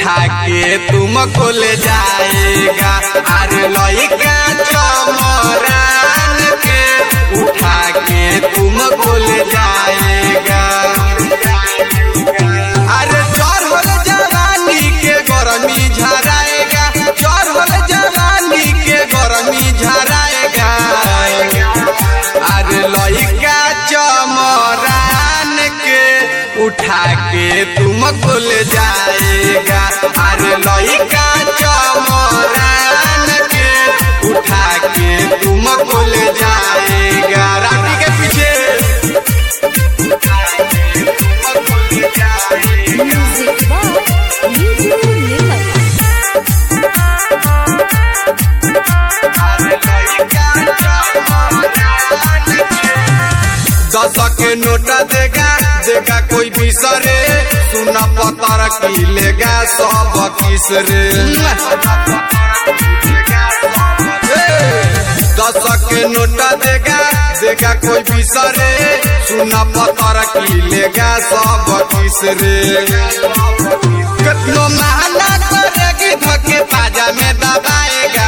उठा के तुमको ले जाएगा। अरे लइका चमरान के उठा के तुमको ले जाएगा। अरे चढ़ल जवानी के गरमी झराएगा, चढ़ल जवानी के गरमी झराएगा। अरे लइका चमरान के उठा के तुमको ले जाएगा। अरे लइका चमरान के उठा के तुमको ले जाएगा। राती के पीछे तुमको ले जाएगा। दस के नोटा देगा देगा कोई बिसरे, सुना पतर की लेगा सब किसरे। 10 के नोटा देगा देगा कोई बिसरे, सुना पतर की लेगा सब किसरे। कितनो महंगा करेगी धके ताजा में दबाएगा।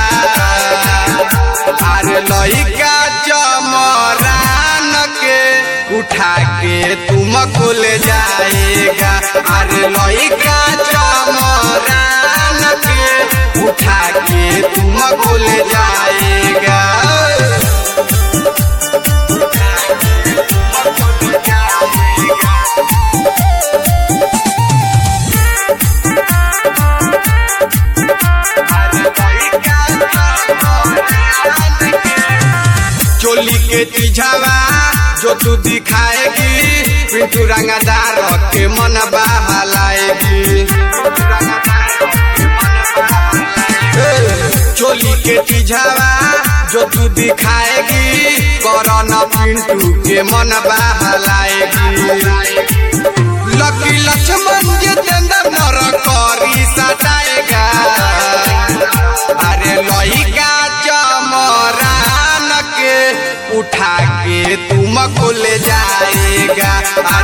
अरे लइका चमरान के उठा के तुमको ले जाएगा। अरे लइका चमरान के उठा के तुमको ले जाएगा। चोली के चिझावा जो तू दिखाएगी, पिंटू रंगदार के मन बहलाएगी। चोली के चिझावा जो तू दिखाएगी, करना पिंटू के मन बहलाएगी। लकी लक्ष्मण जितेंद्र नर करी सटाएगा। अरे लइका चमरान के उठा के तुमको ले जाएगा।